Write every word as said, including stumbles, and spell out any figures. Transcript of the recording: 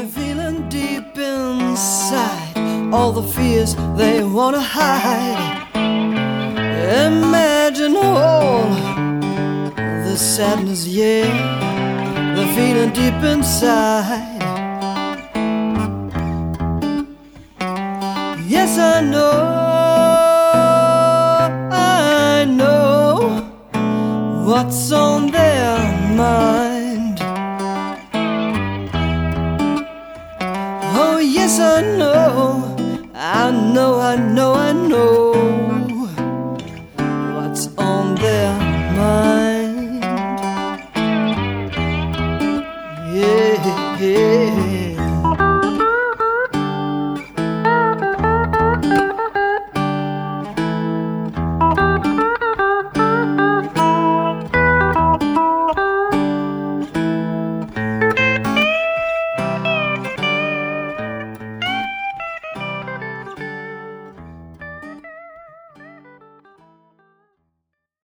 They're feeling deep inside all the fears they wanna hide. Imagine all the sadness, yeah, they're feeling deep inside. Yes, I know, I know what's on their mind. Oh yes, I know, I know, I know, I know what's on their mind. Yeah, yeah.